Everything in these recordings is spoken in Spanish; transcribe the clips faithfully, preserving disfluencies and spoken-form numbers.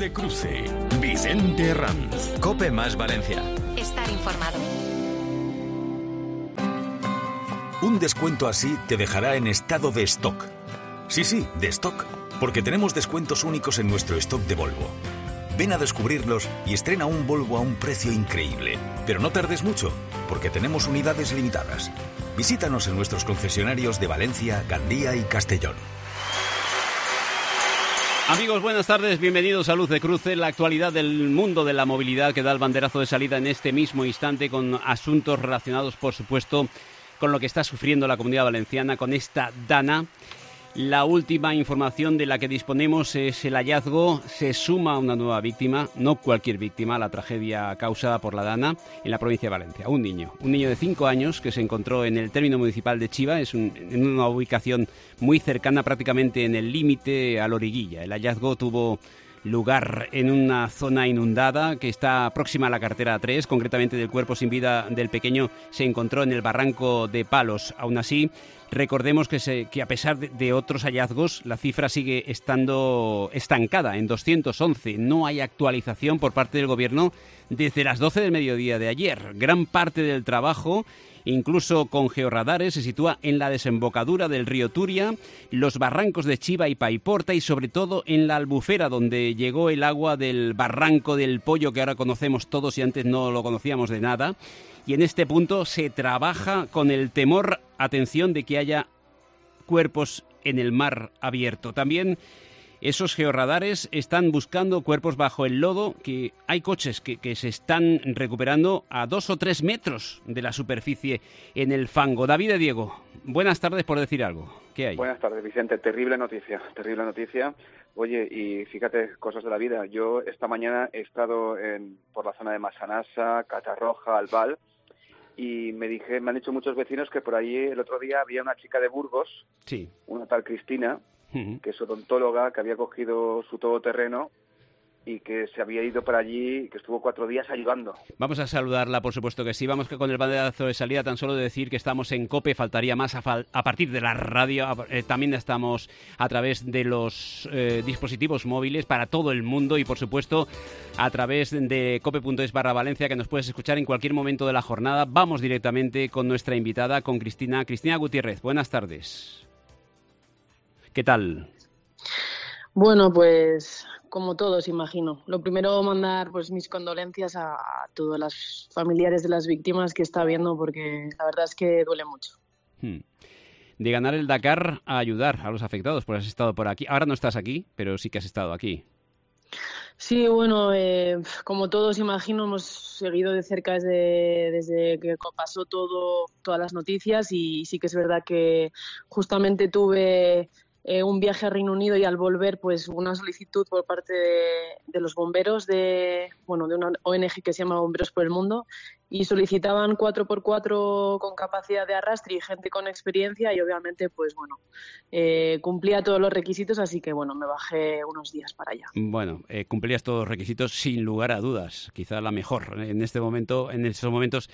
de Cruce. Vicente Herranz. COPE más Valencia. Estar informado. Un descuento así te dejará en estado de stock. Sí, sí, de stock. Porque tenemos descuentos únicos en nuestro stock de Volvo. Ven a descubrirlos y estrena un Volvo a un precio increíble. Pero no tardes mucho, porque tenemos unidades limitadas. Visítanos en nuestros concesionarios de Valencia, Gandía y Castellón. Amigos, buenas tardes, bienvenidos a Luz de Cruce, la actualidad del mundo de la movilidad que da el banderazo de salida en este mismo instante con asuntos relacionados, por supuesto, con lo que está sufriendo la Comunidad Valenciana con esta Dana. La última información de la que disponemos es el hallazgo, se suma una nueva víctima, no cualquier víctima, a la tragedia causada por la Dana en la provincia de Valencia. Un niño, un niño de cinco años que se encontró en el término municipal de Chiva, es un, en una ubicación muy cercana, prácticamente en el límite a Loriguilla. El hallazgo tuvo lugar en una zona inundada que está próxima a la carretera tres, concretamente del cuerpo sin vida del pequeño se encontró en el barranco de Palos. Aún así, recordemos que, se, que a pesar de, de otros hallazgos, la cifra sigue estando estancada en doscientos once. No hay actualización por parte del Gobierno desde las doce del mediodía de ayer. Gran parte del trabajo, incluso con georradares, se sitúa en la desembocadura del río Turia, los barrancos de Chiva y Paiporta y sobre todo en la Albufera, donde llegó el agua del barranco del Pollo, que ahora conocemos todos y antes no lo conocíamos de nada. Y en este punto se trabaja con el temor, atención, de que haya cuerpos en el mar abierto. También esos georradares están buscando cuerpos bajo el lodo, que hay coches que, que se están recuperando a dos o tres metros de la superficie en el fango. David de Diego, buenas tardes por decir algo. ¿Qué hay? Buenas tardes, Vicente. Terrible noticia, terrible noticia. Oye, y fíjate, cosas de la vida. Yo esta mañana he estado en, por la zona de Massanassa, Catarroja, Albal, y me dije, me han dicho muchos vecinos que por allí el otro día había una chica de Burgos, sí, una tal Cristina, que es odontóloga, que había cogido su todoterreno y que se había ido para allí, que estuvo cuatro días ayudando. Vamos a saludarla, por supuesto que sí. Vamos que con el banderazo de salida, tan solo de decir que estamos en COPE, faltaría más a, fal- a partir de la radio. Eh, también estamos a través de los eh, dispositivos móviles para todo el mundo y, por supuesto, a través de cope.es barra Valencia, que nos puedes escuchar en cualquier momento de la jornada. Vamos directamente con nuestra invitada, con Cristina. Cristina Gutiérrez, buenas tardes. ¿Qué tal? Bueno, pues como todos, imagino. Lo primero, mandar pues mis condolencias a, a todos los familiares de las víctimas que está viendo, porque la verdad es que duele mucho. Hmm. De ganar el Dakar a ayudar a los afectados, pues has estado por aquí. Ahora no estás aquí, pero sí que has estado aquí. Sí, bueno, eh, como todos, imagino, hemos seguido de cerca desde, desde que pasó todo, todas las noticias, y sí que es verdad que justamente tuve Eh, un viaje a Reino Unido y al volver pues una solicitud por parte de, de los bomberos de bueno de una O N G que se llama Bomberos por el Mundo, y solicitaban cuatro por cuatro con capacidad de arrastre y gente con experiencia, y obviamente pues bueno eh, cumplía todos los requisitos, así que bueno me bajé unos días para allá. Bueno, eh, cumplías todos los requisitos sin lugar a dudas, quizá la mejor en este momento, en estos momentos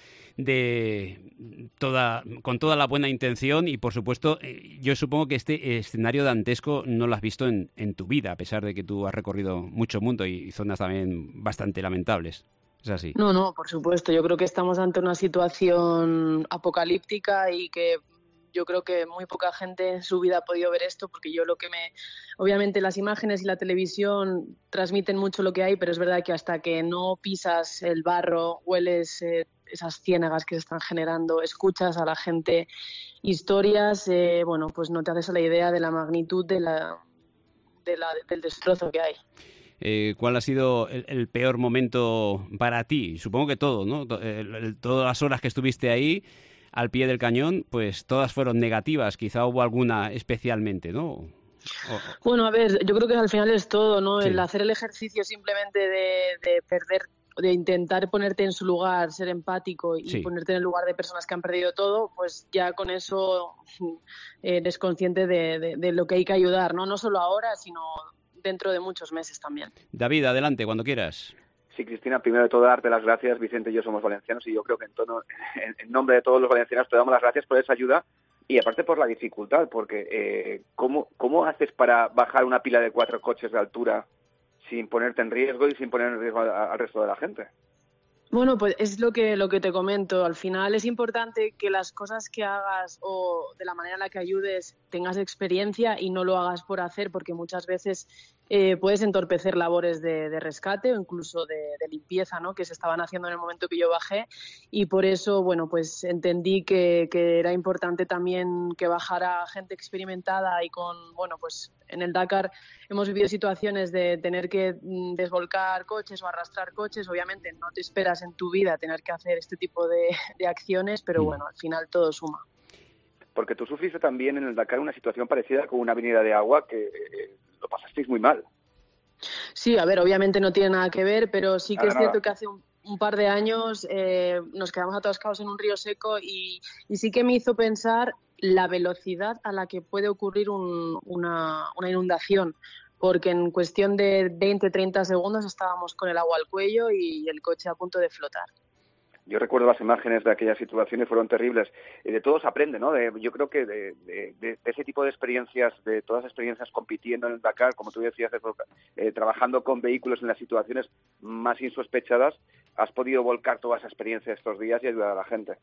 de toda con toda la buena intención y por supuesto eh, yo supongo que este escenario dantesco no lo has visto en, en tu vida, a pesar de que tú has recorrido mucho mundo y, y zonas también bastante lamentables. ¿Es así? No, no, por supuesto. Yo creo que estamos ante una situación apocalíptica y que yo creo que muy poca gente en su vida ha podido ver esto, porque yo lo que me... Obviamente las imágenes y la televisión transmiten mucho lo que hay, pero es verdad que hasta que no pisas el barro, hueles eh, esas ciénagas que se están generando, escuchas a la gente historias, eh, bueno, pues no te haces a la idea de la magnitud de la, de la, del destrozo que hay. Eh, ¿Cuál ha sido el, el peor momento para ti? Supongo que todo, ¿no? El, el, todas las horas que estuviste ahí, al pie del cañón, pues todas fueron negativas. Quizá hubo alguna especialmente, ¿no? O... Bueno, a ver, yo creo que al final es todo, ¿no? Sí. El hacer el ejercicio simplemente de, de perder, de intentar ponerte en su lugar, ser empático y Sí. ponerte en el lugar de personas que han perdido todo, pues ya con eso eh, eres consciente de, de, de lo que hay que ayudar, ¿no? No solo ahora, sino dentro de muchos meses también. David, adelante, cuando quieras. Sí, Cristina, primero de todo darte las gracias. Vicente y yo somos valencianos y yo creo que en, tono, en, en nombre de todos los valencianos te damos las gracias por esa ayuda y aparte por la dificultad, porque eh, ¿cómo, ¿cómo haces para bajar una pila de cuatro coches de altura sin ponerte en riesgo y sin poner en riesgo a- al resto de la gente. Bueno, pues es lo que, lo que te comento. Al final es importante que las cosas que hagas o de la manera en la que ayudes tengas experiencia y no lo hagas por hacer, porque muchas veces eh, puedes entorpecer labores de, de rescate o incluso de, de limpieza, ¿no?, que se estaban haciendo en el momento que yo bajé, y por eso, bueno, pues entendí que, que era importante también que bajara gente experimentada y con, bueno, pues en el Dakar hemos vivido situaciones de tener que mm, desvolcar coches o arrastrar coches. Obviamente no te esperas en tu vida tener que hacer este tipo de, de acciones, pero bueno, al final todo suma. Porque tú sufriste también en el Dakar una situación parecida con una avenida de agua que eh, lo pasasteis muy mal. Sí, a ver, obviamente no tiene nada que ver, pero sí que Nada, es cierto nada. que hace un, un par de años eh, nos quedamos atascados en un río seco y, y sí que me hizo pensar la velocidad a la que puede ocurrir un- una, una inundación, porque en cuestión de veinte treinta segundos estábamos con el agua al cuello y el coche a punto de flotar. Yo recuerdo las imágenes de aquellas situaciones, fueron terribles. Y de todo se aprende, ¿no? De- yo creo que de, de- de- de ese tipo de experiencias, de todas las experiencias compitiendo en el Dakar, como tú decías, de- eh, trabajando con vehículos en las situaciones más insospechadas, has podido volcar toda esa experiencia estos días y ayudar a la gente.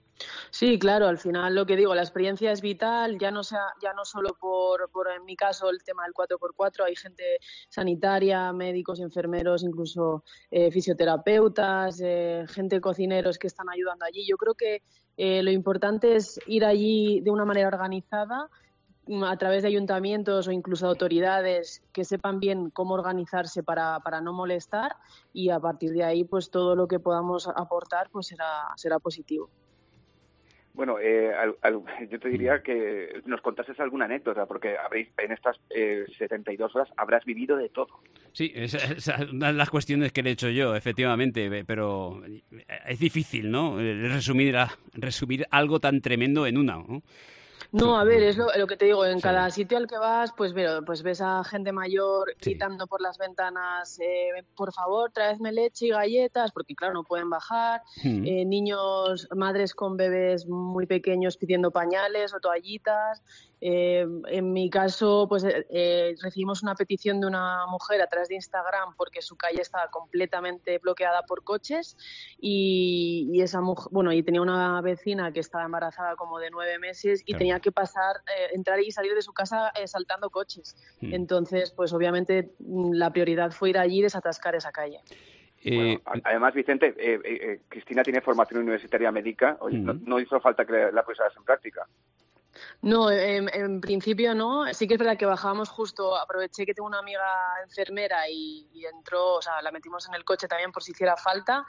Sí, claro, al final lo que digo, la experiencia es vital, ya no sea, ya no solo por, por en mi caso el tema del cuatro por cuatro, hay gente sanitaria, médicos, enfermeros, incluso eh, fisioterapeutas, eh, gente cocineros que están ayudando allí. Yo creo que eh, lo importante es ir allí de una manera organizada, mm, a través de ayuntamientos o incluso de autoridades que sepan bien cómo organizarse para, para no molestar, y a partir de ahí pues todo lo que podamos aportar pues será, será positivo. Bueno, eh, al- al- yo te diría que nos contases alguna anécdota, porque habréis en estas eh, setenta y dos horas habrás vivido de todo. Sí, esa es una de las cuestiones que le he hecho yo, efectivamente, pero es difícil, ¿no? Eh, Resumir, a- resumir algo tan tremendo en una, ¿no? No, a ver, es lo, lo que te digo, en Sí. cada sitio al que vas, pues, pero, pues ves a gente mayor Sí. gritando por las ventanas, eh, por favor, tráeme leche y galletas, porque claro, no pueden bajar, Mm. eh, niños, madres con bebés muy pequeños pidiendo pañales o toallitas. Eh, en mi caso, pues eh, eh, recibimos una petición de una mujer a través de Instagram porque su calle estaba completamente bloqueada por coches y, y esa mujer, bueno, y tenía una vecina que estaba embarazada como de nueve meses y Claro. tenía que pasar, eh, entrar y salir de su casa eh, saltando coches. Mm. Entonces, pues obviamente mm, la prioridad fue ir allí y desatascar esa calle. Eh, Bueno, a- además, Vicente, eh, eh, eh, Cristina tiene formación universitaria médica. Oye, no, Mm. no hizo falta que la pusieras en práctica. No, en, en principio no. Sí que es verdad que bajábamos justo, aproveché que tengo una amiga enfermera y, y entró, o sea, la metimos en el coche también por si hiciera falta.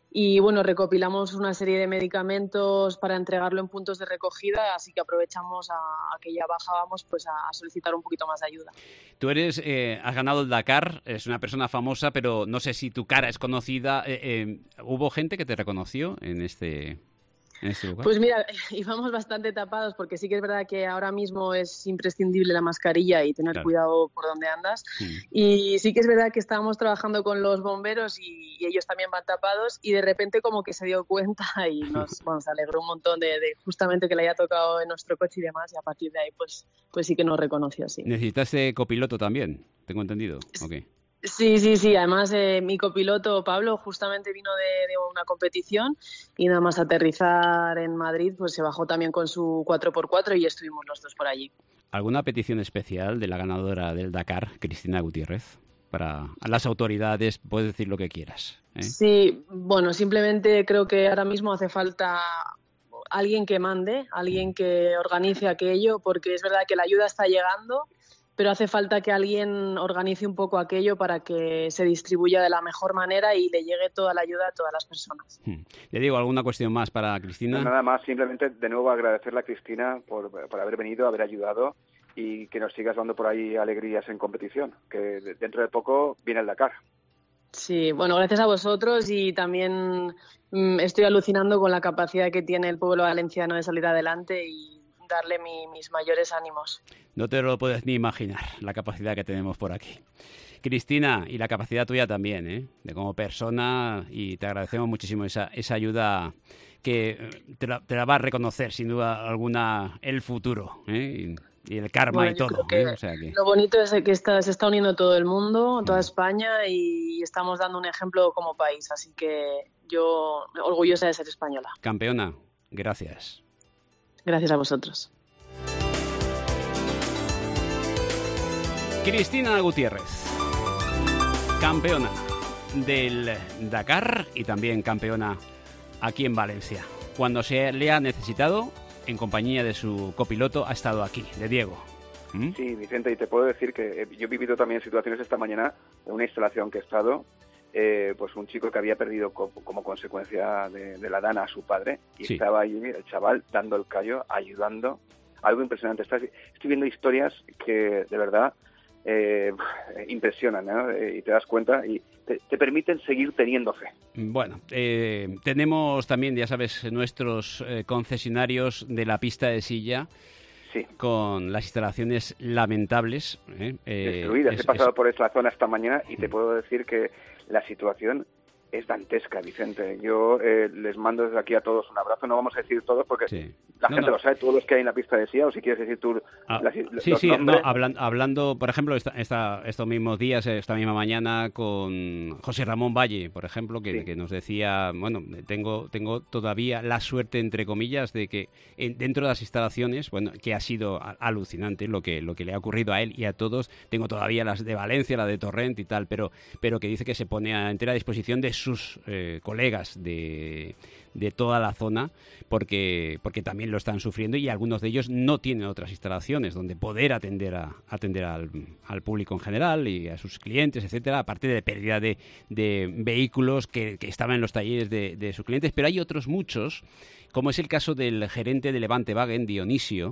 Y bueno, recopilamos una serie de medicamentos para entregarlo en puntos de recogida, así que aprovechamos a, a que ya bajábamos pues a, a solicitar un poquito más de ayuda. Tú eres, eh, has ganado el Dakar, eres una persona famosa, pero no sé si tu cara es conocida. Eh, eh, ¿Hubo gente que te reconoció en este, en este lugar? Pues mira, íbamos bastante tapados porque sí que es verdad que ahora mismo es imprescindible la mascarilla y tener Claro. cuidado por donde andas. Mm. Y sí que es verdad que estábamos trabajando con los bomberos y, y ellos también van tapados y de repente como que se dio cuenta y nos, bueno, se alegró un montón de, de justamente que le haya tocado en nuestro coche y demás, y a partir de ahí pues, pues sí que nos reconoció, sí. ¿Necesitaste copiloto también? ¿Tengo entendido? Ok. Sí, sí, sí. Además, eh, mi copiloto Pablo justamente vino de, de una competición y nada más aterrizar en Madrid, pues se bajó también con su cuatro por cuatro y estuvimos los dos por allí. ¿Alguna petición especial de la ganadora del Dakar, Cristina Gutiérrez? Para a las autoridades, puedes decir lo que quieras, ¿eh? Sí, bueno, simplemente creo que ahora mismo hace falta alguien que mande, alguien que organice aquello, porque es verdad que la ayuda está llegando, pero hace falta que alguien organice un poco aquello para que se distribuya de la mejor manera y le llegue toda la ayuda a todas las personas. Hmm. Le digo, ¿alguna cuestión más para Cristina? Nada más, simplemente de nuevo agradecerle a Cristina por, por haber venido, haber ayudado y que nos sigas dando por ahí alegrías en competición, que de- dentro de poco viene el Dakar. Sí, bueno, gracias a vosotros y también mm, estoy alucinando con la capacidad que tiene el pueblo valenciano de salir adelante y darle mi- mis mayores ánimos. No te lo puedes ni imaginar, la capacidad que tenemos por aquí. Cristina, y la capacidad tuya también, ¿eh? De como persona, y te agradecemos muchísimo esa, esa ayuda que eh, te la, te la va a reconocer sin duda alguna el futuro, ¿eh? Y y el karma bueno, y todo. Que ¿eh? O sea que... Lo bonito es que está, se está uniendo todo el mundo, toda España, y estamos dando un ejemplo como país. Así que yo orgullosa de ser española. Campeona, gracias. Gracias a vosotros. Cristina Gutiérrez, campeona del Dakar y también campeona aquí en Valencia. Cuando se le ha necesitado, en compañía de su copiloto, ha estado aquí, de Diego. ¿Mm? Sí, Vicente, y te puedo decir que yo he vivido también situaciones esta mañana en una instalación que he estado, eh, pues un chico que había perdido co- como consecuencia de, de la dana a su padre, y sí. Estaba allí el chaval dando el callo, ayudando, algo impresionante. Estoy, estoy viendo historias que de verdad eh, impresionan, ¿no? Y te das cuenta y te, te permiten seguir teniendo fe. Bueno, eh, tenemos también, ya sabes, nuestros eh, concesionarios de la pista de silla. Sí. Con las instalaciones lamentables. ¿eh? Eh, Destruidas. Es, He pasado es... por esa zona esta mañana y te puedo decir que la situación es dantesca, Vicente. Yo eh, les mando desde aquí a todos un abrazo. No vamos a decir todos porque sí. la no, gente no. lo sabe, todos los que hay en la pista de silla, o si quieres decir tú... Ah, las, sí, sí, no, hablan, hablando, por ejemplo, esta, esta, estos mismos días, esta misma mañana, con José Ramón Valle, por ejemplo, que, sí. que nos decía, bueno, tengo, tengo todavía la suerte, entre comillas, de que en, dentro de las instalaciones, bueno, que ha sido alucinante lo que, lo que le ha ocurrido a él y a todos, tengo todavía las de Valencia, la de Torrent y tal, pero, pero que dice que se pone a entera disposición de sus eh, colegas de, de toda la zona, porque, porque también lo están sufriendo y algunos de ellos no tienen otras instalaciones donde poder atender a atender al, al público en general y a sus clientes, etcétera, aparte de pérdida de, de vehículos que, que estaban en los talleres de, de sus clientes. Pero hay otros muchos, como es el caso del gerente de Levante Wagen, Dionisio,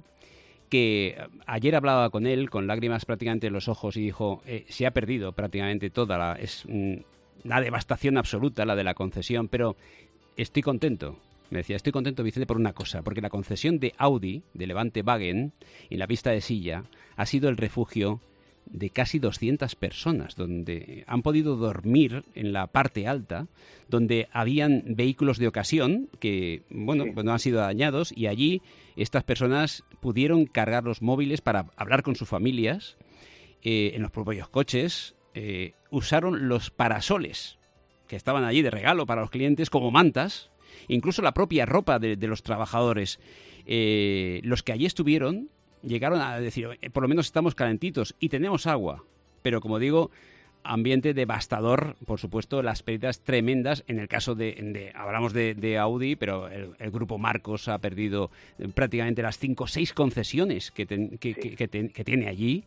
que ayer hablaba con él con lágrimas prácticamente en los ojos y dijo, eh, se ha perdido prácticamente toda la... es mm, una devastación absoluta la de la concesión, pero estoy contento. Me decía, estoy contento, Vicente, por una cosa, porque la concesión de Audi, de Levante Wagen, en la pista de silla, ha sido el refugio de casi doscientas personas, donde han podido dormir en la parte alta, donde habían vehículos de ocasión que, bueno, sí. pues no han sido dañados, y allí estas personas pudieron cargar los móviles para hablar con sus familias, eh, en los propios coches, eh, usaron los parasoles que estaban allí de regalo para los clientes como mantas, incluso la propia ropa de, de los trabajadores. Eh, los que allí estuvieron llegaron a decir, eh, por lo menos estamos calentitos y tenemos agua. Pero, como digo, ambiente devastador, por supuesto, las pérdidas tremendas. En el caso de, de hablamos de, de Audi, pero el, el grupo Marcos ha perdido prácticamente las cinco o seis concesiones que, ten, que, sí. que, que, ten, que tiene allí.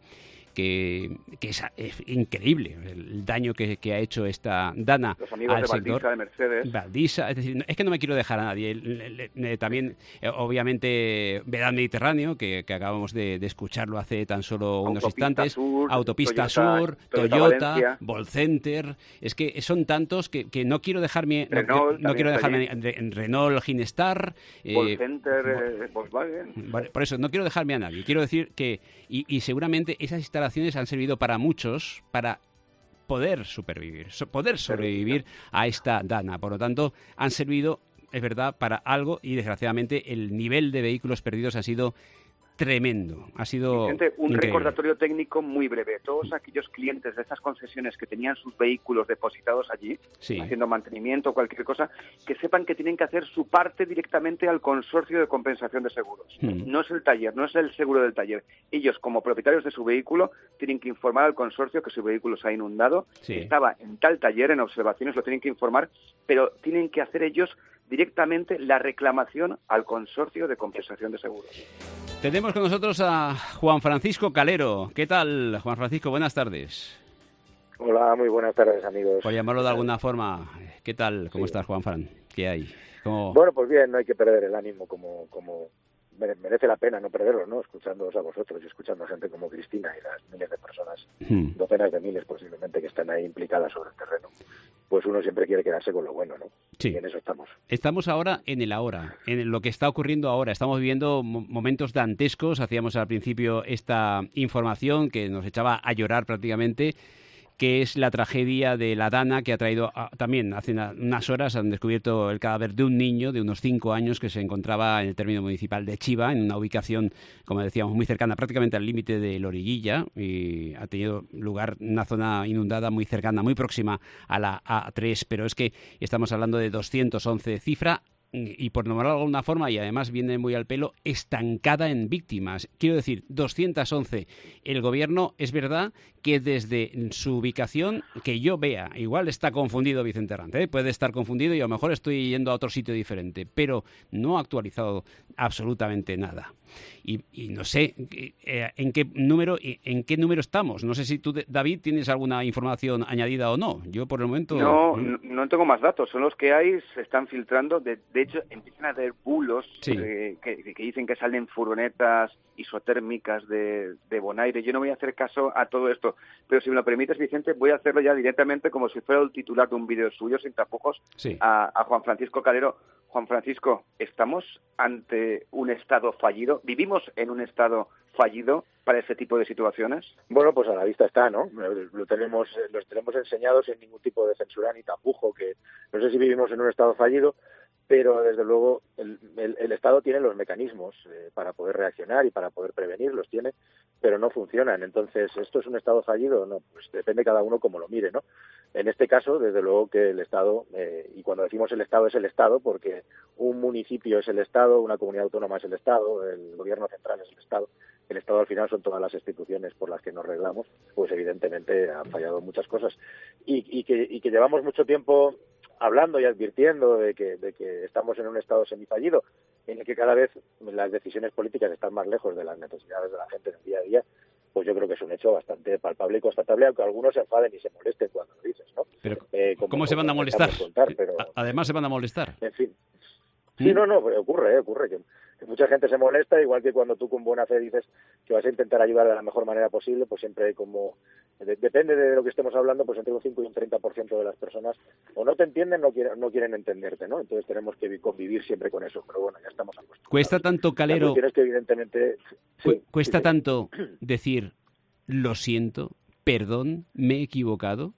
Que, que es, es increíble el daño que, que ha hecho esta Dana los amigos al de sector. Valdisa, de Mercedes. Valdisa, es decir, es que no me quiero dejar a nadie. Le, le, le, también, eh, obviamente, Vedal Mediterráneo, que, que acabamos de, de escucharlo hace tan solo unos Autopista instantes. Sur, Autopista Toyota, Sur, Toyota, Toyota, Volcenter. Es que son tantos que, que no quiero dejarme. Renault, no, no quiero dejarme en, en Renault, Ginestar. Eh, Volcenter, eh, Volkswagen. Vale, por eso, no quiero dejarme a nadie. Quiero decir que, y, y seguramente esas instalaciones han servido para muchos para poder supervivir, so, poder sobrevivir a esta Dana. Por lo tanto, han servido, es verdad, para algo y desgraciadamente el nivel de vehículos perdidos ha sido tremendo. Ha sido Vicente, un increíble. recordatorio técnico muy breve. Todos aquellos clientes de estas concesiones que tenían sus vehículos depositados allí, sí. haciendo mantenimiento o cualquier cosa, que sepan que tienen que hacer su parte directamente al consorcio de compensación de seguros. Hmm. No es el taller, no es el seguro del taller. Ellos, como propietarios de su vehículo, tienen que informar al consorcio que su vehículo se ha inundado, sí. estaba en tal taller, en observaciones, lo tienen que informar, pero tienen que hacer ellos directamente la reclamación al consorcio de compensación de seguros. Tenemos con nosotros a Juan Francisco Calero. ¿Qué tal, Juan Francisco? Buenas tardes. Hola, muy buenas tardes, amigos. Por llamarlo de alguna forma, ¿qué tal? ¿Cómo sí. estás, Juan Fran? ¿Qué hay? ¿Cómo... Bueno, pues bien, no hay que perder el ánimo, como como merece la pena no perderlo, ¿no? Escuchándoos a vosotros y escuchando a gente como Cristina y las miles de personas, hmm. docenas de miles posiblemente, que están ahí implicadas sobre el terreno. Pues uno siempre quiere quedarse con lo bueno, ¿no? Sí. Y en eso estamos. Estamos ahora en el ahora, en lo que está ocurriendo ahora. Estamos viviendo momentos dantescos. Hacíamos al principio esta información que nos echaba a llorar prácticamente. que es la tragedia de la Dana, que ha traído a, también hace una, unas horas han descubierto el cadáver de un niño de unos cinco años que se encontraba en el término municipal de Chiva, en una ubicación, como decíamos, muy cercana, prácticamente al límite de Loriguilla, y ha tenido lugar una zona inundada muy cercana, muy próxima a la A tres, pero es que estamos hablando de doscientos once cifra, y por nombrarlo de alguna forma, y además viene muy al pelo, estancada en víctimas. Quiero decir, doscientos once. El gobierno, es verdad que desde su ubicación, que yo vea, igual está confundido Vicente Errante, ¿eh? Puede estar confundido y a lo mejor estoy yendo a otro sitio diferente, pero no ha actualizado absolutamente nada. Y, y no sé eh, en qué número en qué número estamos. No sé si tú, David, tienes alguna información añadida o no. Yo por el momento no no, no tengo más datos. Son los que hay, se están filtrando. De, de hecho, empiezan a haber bulos sí. eh, que, que dicen que salen furgonetas isotérmicas de, de Bonaire. Yo no voy a hacer caso a todo esto, pero si me lo permites, Vicente, voy a hacerlo ya directamente como si fuera el titular de un vídeo suyo, sin tapujos, sí. a, a Juan Francisco Calero. Juan Francisco, ¿estamos ante un Estado fallido? ¿Vivimos en un Estado fallido para ese tipo de situaciones? Bueno, pues a la vista está, ¿no? Lo tenemos, los tenemos enseñados sin ningún tipo de censura ni tapujo, que no sé si vivimos en un Estado fallido, pero desde luego el, el, el Estado tiene los mecanismos eh, para poder reaccionar y para poder prevenir, los tiene, pero no funcionan. Entonces, ¿esto es un Estado fallido o no? Pues depende cada uno como lo mire, ¿no? En este caso, desde luego que el Estado, eh, y cuando decimos el Estado es el Estado, porque un municipio es el Estado, una comunidad autónoma es el Estado, el gobierno central es el Estado, el Estado al final son todas las instituciones por las que nos reglamos, pues evidentemente han fallado muchas cosas. Y, y, que, y que llevamos mucho tiempo hablando y advirtiendo de que, de que estamos en un estado semifallido, en el que cada vez las decisiones políticas están más lejos de las necesidades de la gente en el día a día, pues yo creo que es un hecho bastante palpable y constatable, aunque algunos se enfaden y se molesten cuando lo dices, ¿no? Pero, eh, como, ¿cómo se van a molestar? Contar, pero, Además se van a molestar. En fin. Sí, no, no, ocurre, eh, ocurre que, que mucha gente se molesta, igual que cuando tú con buena fe dices que vas a intentar ayudar de la mejor manera posible, pues siempre como... De, depende de lo que estemos hablando, pues entre un cinco y un treinta por ciento de las personas o no te entienden o quieren, no quieren entenderte, ¿no? Entonces tenemos que convivir siempre con eso, pero bueno, ya estamos acostumbrados. Cuesta tanto, Calero... La es que evidentemente... Sí, cuesta sí, tanto sí. decir, lo siento, perdón, me he equivocado.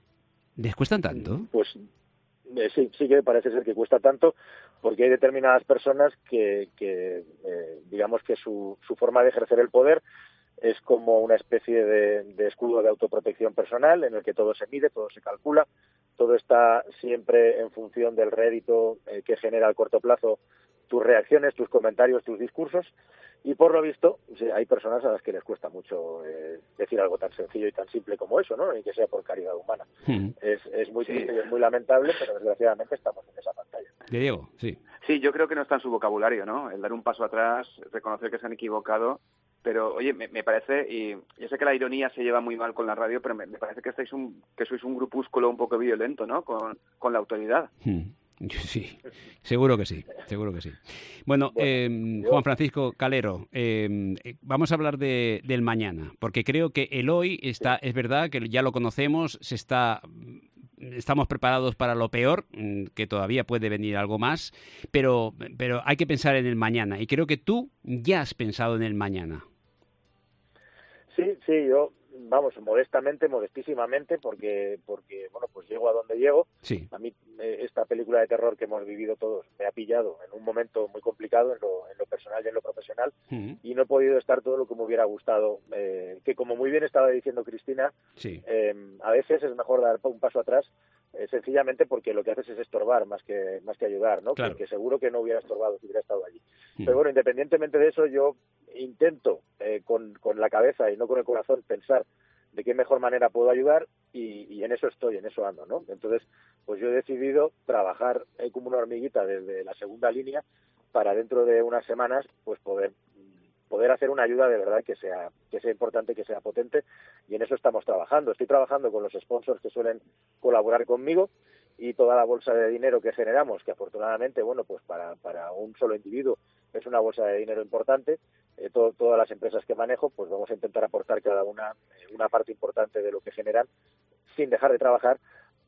¿Les cuesta tanto? Pues eh, sí, sí que parece ser que cuesta tanto, porque hay determinadas personas que, que eh, digamos que su, su forma de ejercer el poder es como una especie de, de escudo de autoprotección personal en el que todo se mide, todo se calcula, todo está siempre en función del rédito eh, que genera a corto plazo tus reacciones, tus comentarios, tus discursos, y por lo visto sí, hay personas a las que les cuesta mucho eh, decir algo tan sencillo y tan simple como eso, ¿no? Ni que sea por caridad humana. Hmm. Es, es muy Sí. triste y es muy lamentable, pero desgraciadamente estamos en esa pantalla. De Diego, sí. Sí, yo creo que no está en su vocabulario, ¿no? El dar un paso atrás, reconocer que se han equivocado, pero oye, me, me parece, y yo sé que la ironía se lleva muy mal con la radio, pero me, me parece que estáis un, que sois un grupúsculo un poco violento, ¿no? Con, con la autoridad. Hmm. Sí, seguro que sí, seguro que sí. Bueno, Bueno, eh, yo- Juan Francisco Calero, eh, vamos a hablar de, del mañana, porque creo que el hoy está, es verdad que ya lo conocemos, se está, estamos preparados para lo peor, mm, que todavía puede venir algo más, pero, pero hay que pensar en el mañana, y creo que tú ya has pensado en el mañana. Sí, sí, yo, vamos, modestamente, modestísimamente, porque, porque bueno, pues llego a donde llego. Sí. A mí eh, esta película de terror que hemos vivido todos me ha pillado en un momento muy complicado en lo, en lo personal y en lo profesional, Mm. y no he podido estar todo lo que me hubiera gustado. Eh, que como muy bien estaba diciendo Cristina, Sí. eh, a veces es mejor dar un paso atrás, eh, sencillamente porque lo que haces es estorbar más que más que ayudar, ¿no? Claro. Que, que seguro que no hubiera estorbado si hubiera estado allí. Mm. Pero bueno, independientemente de eso, yo intento eh, con, con la cabeza y no con el corazón pensar de qué mejor manera puedo ayudar, y, y en eso estoy, en eso ando, ¿no? Entonces, pues yo he decidido trabajar eh, como una hormiguita desde la segunda línea para dentro de unas semanas pues poder poder hacer una ayuda de verdad que sea que sea importante, que sea potente, y en eso estamos trabajando. Estoy trabajando con los sponsors que suelen colaborar conmigo, y toda la bolsa de dinero que generamos, que afortunadamente, bueno, pues para, para un solo individuo es una bolsa de dinero importante, eh, todo, todas las empresas que manejo, pues vamos a intentar aportar cada una eh, una parte importante de lo que generan, sin dejar de trabajar,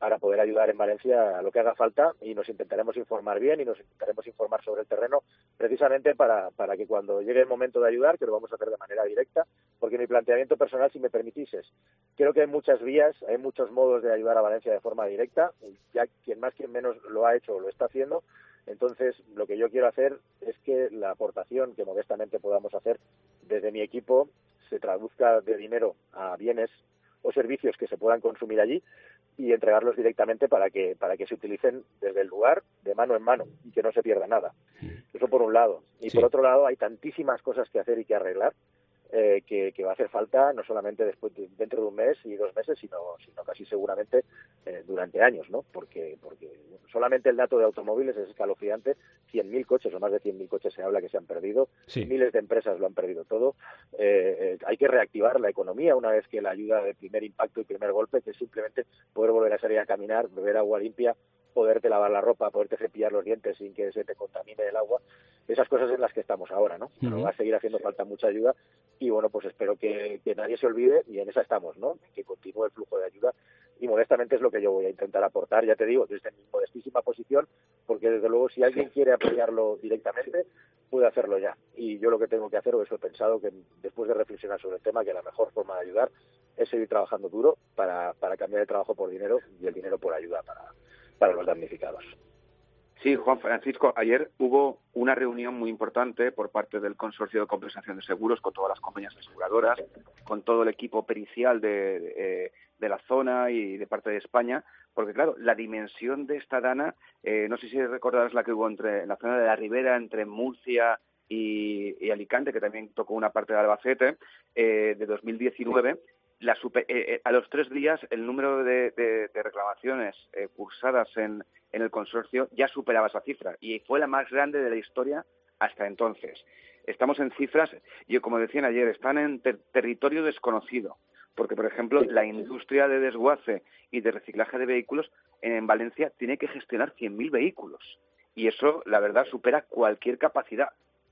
para poder ayudar en Valencia a lo que haga falta, y nos intentaremos informar bien y nos intentaremos informar sobre el terreno precisamente para, para que cuando llegue el momento de ayudar, que lo vamos a hacer de manera directa, porque mi planteamiento personal, si me permitís, es, creo que hay muchas vías, hay muchos modos de ayudar a Valencia de forma directa, ya quien más, quien menos lo ha hecho o lo está haciendo. Entonces, lo que yo quiero hacer es que la aportación que modestamente podamos hacer desde mi equipo se traduzca de dinero a bienes o servicios que se puedan consumir allí y entregarlos directamente para que para que se utilicen desde el lugar de mano en mano y que no se pierda nada. Eso por un lado. Y sí, por otro lado, hay tantísimas cosas que hacer y que arreglar eh, que, que va a hacer falta no solamente después de, dentro de un mes y dos meses, sino sino casi seguramente eh, durante años, ¿no? Porque porque solamente el dato de automóviles es escalofriante. cien mil coches o más de cien mil coches se habla que se han perdido. Sí. Miles de empresas lo han perdido todo. Eh, eh, hay que reactivar la economía una vez que la ayuda de primer impacto y primer golpe, que es simplemente poder volver a salir a caminar, beber agua limpia, poderte lavar la ropa, poderte cepillar los dientes sin que se te contamine el agua. Esas cosas en las que estamos ahora, ¿no? Pero uh-huh. va a seguir haciendo falta mucha ayuda y, bueno, pues espero que, que nadie se olvide, y en esa estamos, ¿no? Que continúe el flujo de ayuda, y modestamente es lo que yo voy a intentar aportar, ya te digo, desde mi modestísima posición, porque desde luego si alguien quiere apoyarlo directamente, puede hacerlo ya. Y yo lo que tengo que hacer, o eso he pensado, que después de reflexionar sobre el tema, que la mejor forma de ayudar es seguir trabajando duro para, para cambiar el trabajo por dinero y el dinero por ayuda para, para los damnificados. Sí, Juan Francisco, ayer hubo una reunión muy importante por parte del Consorcio de Compensación de Seguros con todas las compañías aseguradoras, con todo el equipo pericial de, de, de la zona y de parte de España, porque claro, la dimensión de esta dana, eh, no sé si recordarás la que hubo entre en la zona de la Ribera, entre Murcia y, y Alicante, que también tocó una parte de Albacete, eh, de dos mil diecinueve. La super, eh, a los tres días el número de, de, de reclamaciones eh, cursadas en, en el consorcio ya superaba esa cifra y fue la más grande de la historia hasta entonces. Estamos en cifras, y como decían ayer, están en ter- territorio desconocido, porque por ejemplo la industria de desguace y de reciclaje de vehículos en, en Valencia tiene que gestionar cien mil vehículos y eso la verdad supera cualquier capacidad.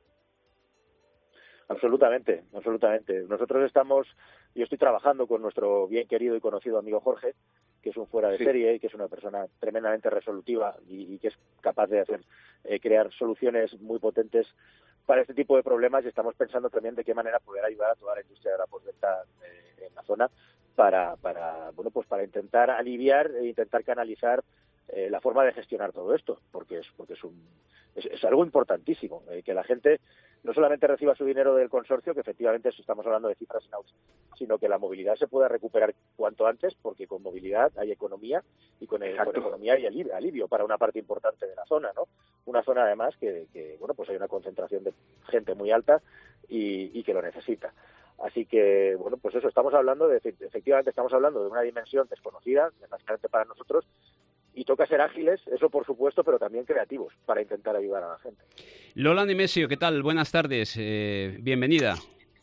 Absolutamente, absolutamente. Nosotros estamos, yo estoy trabajando con nuestro bien querido y conocido amigo Jorge, que es un fuera de sí. serie y que es una persona tremendamente resolutiva y, y que es capaz de hacer eh, crear soluciones muy potentes para este tipo de problemas, y estamos pensando también de qué manera poder ayudar a toda la industria de la postventa eh, en la zona para, para, bueno, pues para intentar aliviar e intentar canalizar eh, la forma de gestionar todo esto, porque es, porque es un, es, es algo importantísimo, eh, que la gente no solamente reciba su dinero del consorcio, que efectivamente estamos hablando de cifras in-out, sino que la movilidad se pueda recuperar cuanto antes, porque con movilidad hay economía y con, el, con economía hay alivio, alivio para una parte importante de la zona, ¿no? Una zona además que, que bueno, pues hay una concentración de gente muy alta y, y que lo necesita. Así que, bueno, pues eso, estamos hablando de, efectivamente estamos hablando de una dimensión desconocida, desgraciadamente para nosotros, y toca ser ágiles, eso por supuesto, pero también creativos para intentar ayudar a la gente. Lola Nemesio, ¿qué tal? Buenas tardes, eh, bienvenida.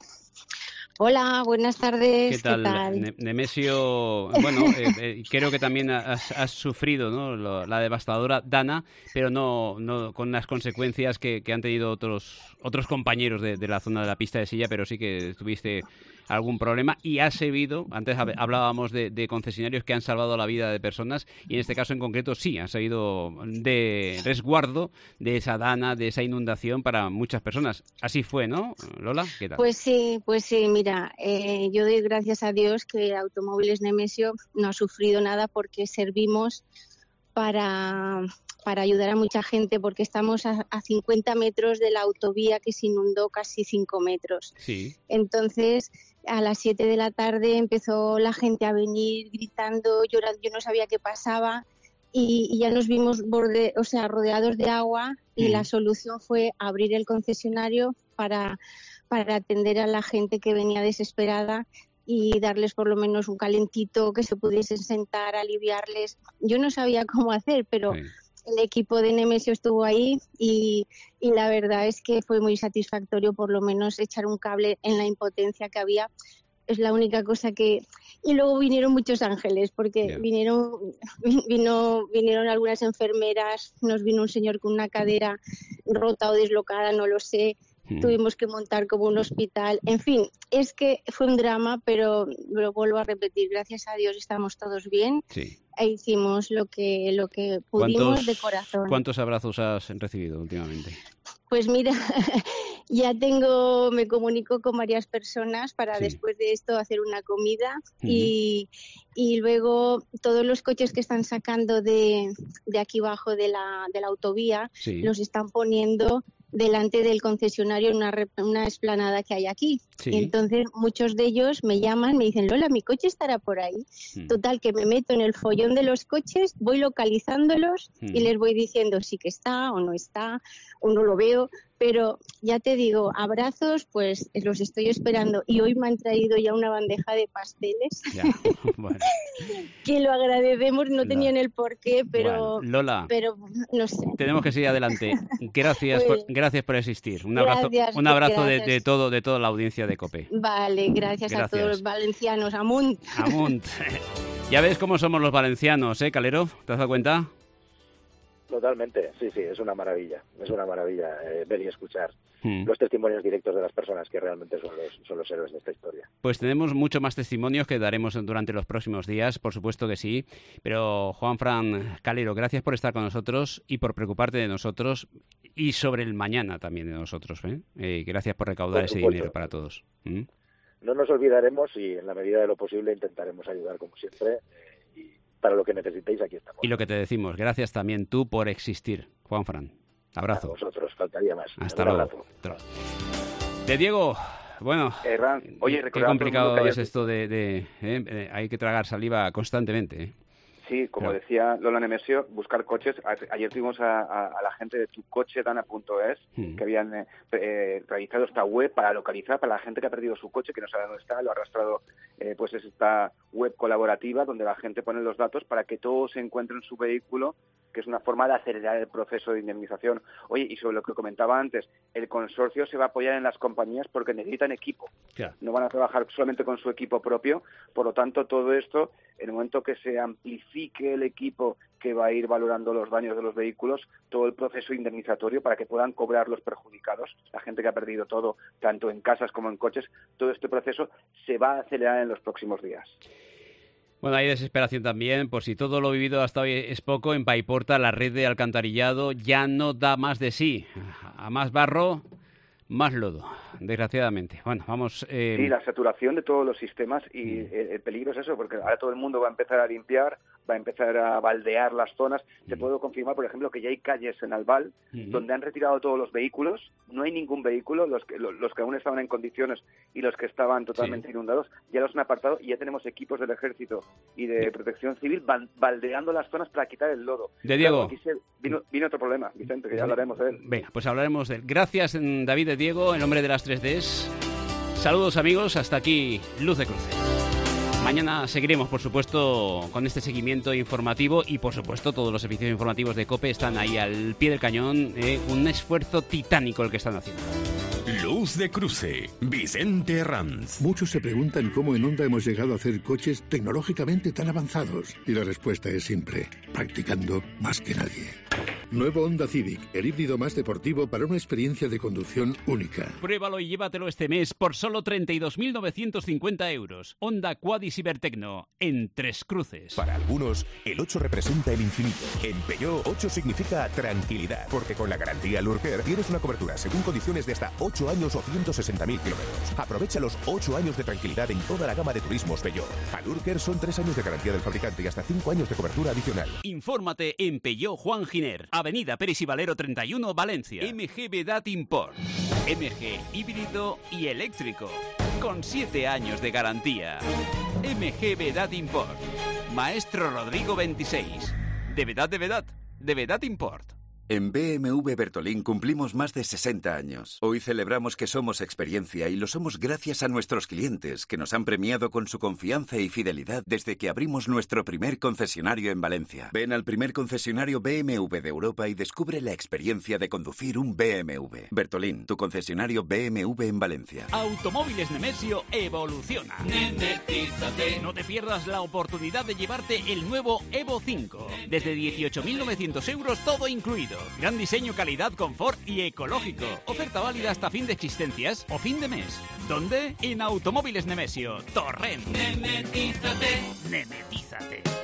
Hola, buenas tardes. ¿Qué tal? ¿Qué tal? Ne- Nemesio, bueno, eh, eh, creo que también has, has sufrido, ¿no?, Lo, la devastadora Dana, pero no, no con las consecuencias que, que han tenido otros otros compañeros de, de la zona de la pista de silla, pero sí que tuviste algún problema y has servido, antes hablábamos de, de concesionarios que han salvado la vida de personas y en este caso en concreto sí, han servido de resguardo de esa dana, de esa inundación para muchas personas. Así fue, ¿no, Lola? ¿Qué tal? Pues sí, pues sí, mira, eh, yo doy gracias a Dios que Automóviles Nemesio no ha sufrido nada porque servimos para, para ayudar a mucha gente, porque estamos a, a cincuenta metros de la autovía que se inundó casi cinco metros. Sí. Entonces, a las siete de la tarde empezó la gente a venir gritando, llorando, yo no sabía qué pasaba y, y ya nos vimos borde, o sea, rodeados de agua y mm. la solución fue abrir el concesionario para, para atender a la gente que venía desesperada y darles por lo menos un calentito, que se pudiesen sentar, aliviarles. Yo no sabía cómo hacer, pero sí. El equipo de Nemesio estuvo ahí y, y la verdad es que fue muy satisfactorio por lo menos echar un cable en la impotencia que había. Es la única cosa que... Y luego vinieron muchos ángeles, porque yeah. vinieron vino vinieron algunas enfermeras, nos vino un señor con una cadera rota o deslocada, no lo sé, Mm. Tuvimos que montar como un hospital. En fin, es que fue un drama, pero lo vuelvo a repetir. Gracias a Dios estamos todos bien. Sí. E hicimos lo que, lo que pudimos de corazón. ¿Cuántos abrazos has recibido últimamente? Pues mira, ya tengo, me comunico con varias personas para sí. después de esto hacer una comida uh-huh. y, y luego todos los coches que están sacando de, de aquí abajo de la, de la autovía sí. los están poniendo delante del concesionario en una, una explanada que hay aquí. Sí. Entonces muchos de ellos me llaman, me dicen, Lola, mi coche estará por ahí. Mm. Total, que me meto en el follón de los coches, voy localizándolos mm. y les voy diciendo sí que está o no está, o no lo veo. Pero ya te digo, abrazos, pues los estoy esperando. Y hoy me han traído ya una bandeja de pasteles. Ya, bueno. Que lo agradecemos, no tenían el porqué, pero, bueno, Lola, pero no sé. Tenemos que seguir adelante. Gracias, pues, por, gracias por existir. Un abrazo, gracias, un abrazo de, de todo, de toda la audiencia de COPE. Vale, gracias, gracias. a todos los valencianos. Amunt. Amunt. Ya ves cómo somos los valencianos, ¿eh, Calero? ¿Te has dado cuenta? Totalmente, sí, sí, es una maravilla, es una maravilla eh, ver y escuchar mm. los testimonios directos de las personas que realmente son los, son los héroes de esta historia. Pues tenemos mucho más testimonios que daremos durante los próximos días, por supuesto que sí, pero Juanfran Calero, gracias por estar con nosotros y por preocuparte de nosotros y sobre el mañana también de nosotros, ¿eh? Eh, gracias por recaudar por ese dinero para todos. ¿Mm? No nos olvidaremos y en la medida de lo posible intentaremos ayudar como siempre. Eh, y para lo que necesitéis, aquí estamos. Y lo que te decimos, gracias también tú por existir, Juanfran. Abrazo. A vosotros, faltaría más. Hasta luego. De Diego, bueno, eh, Ran, oye, qué complicado es ayer... esto de... de eh, eh, hay que tragar saliva constantemente, ¿eh? Sí, como claro. decía Lola Nemesio, buscar coches. Ayer tuvimos a, a, a la gente de tu coche dana punto es mm. que habían eh, eh, realizado esta web para localizar, para la gente que ha perdido su coche, que no sabe dónde está, lo ha arrastrado, eh, pues es esta web colaborativa donde la gente pone los datos para que todos se encuentren su vehículo, que es una forma de acelerar el proceso de indemnización. Oye, y sobre lo que comentaba antes, el consorcio se va a apoyar en las compañías porque necesitan equipo. Yeah. No van a trabajar solamente con su equipo propio, por lo tanto, todo esto, en el momento que se amplifique el equipo que va a ir valorando los daños de los vehículos, todo el proceso indemnizatorio para que puedan cobrar los perjudicados, la gente que ha perdido todo, tanto en casas como en coches, todo este proceso se va a acelerar en los próximos días. Bueno, hay desesperación también, por si todo lo vivido hasta hoy es poco, en Paiporta la red de alcantarillado ya no da más de sí. A más barro, más lodo, desgraciadamente. Bueno, vamos... Eh... Sí, la saturación de todos los sistemas y mm. el, el peligro es eso, porque ahora todo el mundo va a empezar a limpiar, va a empezar a baldear las zonas. Te mm. puedo confirmar, por ejemplo, que ya hay calles en Albal mm. donde han retirado todos los vehículos, no hay ningún vehículo, los que, los, los que aún estaban en condiciones y los que estaban totalmente sí. inundados, ya los han apartado y ya tenemos equipos del Ejército y de sí. Protección Civil baldeando las zonas para quitar el lodo. De Diego. Claro, aquí se, vino, vino otro problema, Vicente, que ya hablaremos de él. Venga, pues hablaremos de él. Gracias, David de Diego, en nombre de las tres Ds. Saludos, amigos, hasta aquí Luz de Cruce. Mañana seguiremos, por supuesto, con este seguimiento informativo y, por supuesto, todos los servicios informativos de COPE están ahí al pie del cañón. Eh, un esfuerzo titánico el que están haciendo. Luz de Cruce, Vicente Herranz. Muchos se preguntan cómo en Honda hemos llegado a hacer coches tecnológicamente tan avanzados. Y la respuesta es simple, practicando más que nadie. Nuevo Honda Civic, el híbrido más deportivo para una experiencia de conducción única. Pruébalo y llévatelo este mes por solo treinta y dos mil novecientos cincuenta euros. Honda Quad y Cibertecno, en Tres Cruces. Para algunos, el ocho representa el infinito. En Peugeot, ocho significa tranquilidad, porque con la garantía Lurker tienes una cobertura según condiciones de hasta ocho años o ciento sesenta mil kilómetros. Aprovecha los ocho años de tranquilidad en toda la gama de turismos Peugeot. A Lurker son tres años de garantía del fabricante y hasta cinco años de cobertura adicional. Infórmate en Peugeot Juan Giner, Avenida Pérez y Valero treinta y uno, Valencia. M G Vedat Import. M G híbrido y eléctrico. Con siete años de garantía. M G Vedat Import. Maestro Rodrigo veintiséis. De Vedat, de Vedat. De Vedat Import. En B M W Bertolín cumplimos más de sesenta años. Hoy celebramos que somos experiencia y lo somos gracias a nuestros clientes, que nos han premiado con su confianza y fidelidad desde que abrimos nuestro primer concesionario en Valencia. Ven al primer concesionario B M W de Europa y descubre la experiencia de conducir un B M W. Bertolín, tu concesionario B M W en Valencia. Automóviles Nemesio evoluciona. Nemetízate. No te pierdas la oportunidad de llevarte el nuevo Evo cinco. Desde dieciocho mil novecientos euros todo incluido. Gran diseño, calidad, confort y ecológico. Oferta válida hasta fin de existencias o fin de mes. ¿Dónde? En Automóviles Nemesio, Torrent. Nemetízate. Nemetízate.